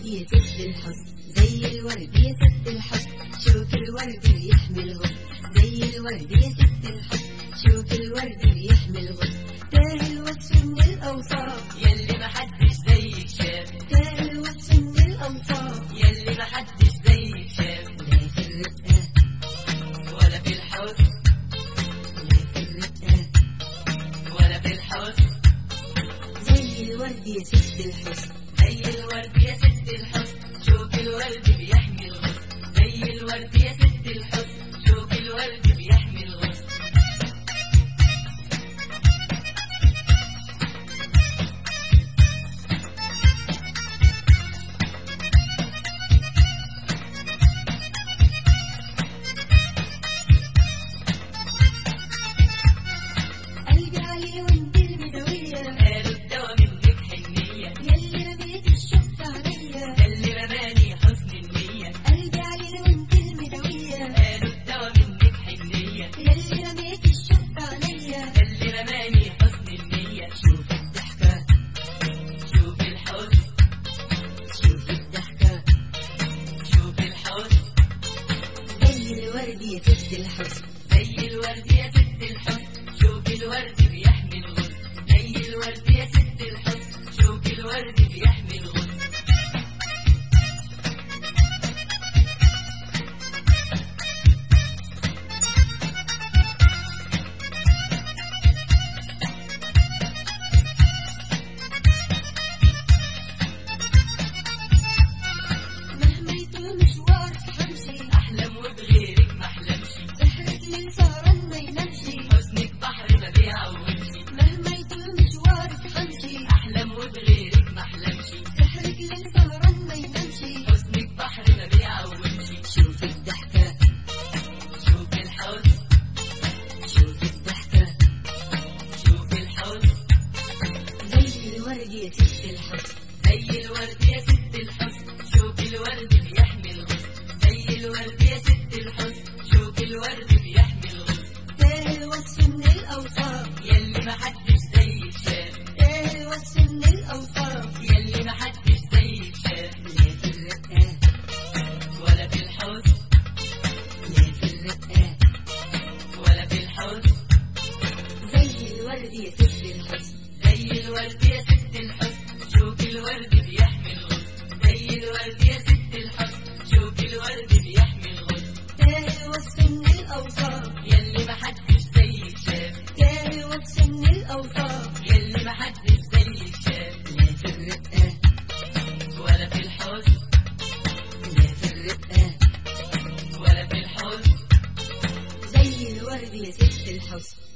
الورد يا ست الحسن، زي الورد يا ست الحسن، شوك الورد بيحمي الغصن، زي الورد يا ست الحسن، شوك الورد بيحمي الغصن. تاه الوصف من الأوصاف يلي محدش زيك شاف، تاه الوصف من الأوصاف يلي محدش زيك شاف، لا في الرقة ولا في الحسن، لا في الرقة ولا في الحسن. زي الورد يا ست الحسن، زي الورد يا ست الحسن، شوك الورد بيحمي الغصن، زي الورد يا ست الحسن، شوك الورد بيحمي الغصن. قلبي عليه وانت المدوية، قالوا الدوا منك حنية، يلي رميت الشوق في عينيا، اللي رماني حسن النية. قلبي عليه وانت المدوية، قالوا الدوا منك حنية، يلي رميت الشوق في عينيا. اللي رماني حسن النية. شوف الضحكة شوف الحسن، شوف الضحكة شوف الحسن. زي الورد يا ست الحسن، زي الورد يا ست الحسن، شوك الورد بيحمي الغصن، زي الورد يا ست الحسن، شوك الورد بيحمي الغصن. مهما يطول مشوارك حمشي، أحلم وبغيرك محلمش، سحرك ليل سهران ما ينامشي. حسنك بحر ما بيعومش. مهما يطول مشوارك حمشي، أحلم وبغيرك محلمش، سحرك ليل سهران ما ينامشي. حسنك بحر ما بيعومش. شوف الضحكة شوف الحسن، شوف الضحكة شوف الحسن. زي الورد يا ست الحسن، زي الورد يا ست الحسن، شوك الورد بيحمي الغصن، زي الورد يا ست الحسن، شوك الورد بيحمي الغصن. تاه الوصف من الأوصاف، يلي محدش زيك شاف، تاه الوصف من الأوصاف. يلي محدش زيك شاف، لا في الرقة ولا في الحسن، لا في الرقة ولا في الحسن. زي الورد يا ست الحسن، زي الورد يا ست الحسن، شوك الورد بيحمي الغصن، زي الورد يا ست الحسن، شوك الورد بيحمي الغصن. تاه الوصف من الأوصاف، يلي محدش زيك شاف، تاه الوصف من الأوصاف. يلي محدش زيك شاف، لا في الرقة ولا في الحسن، لا في الرقة ولا في الحسن. زي الورد يا ست الحسن.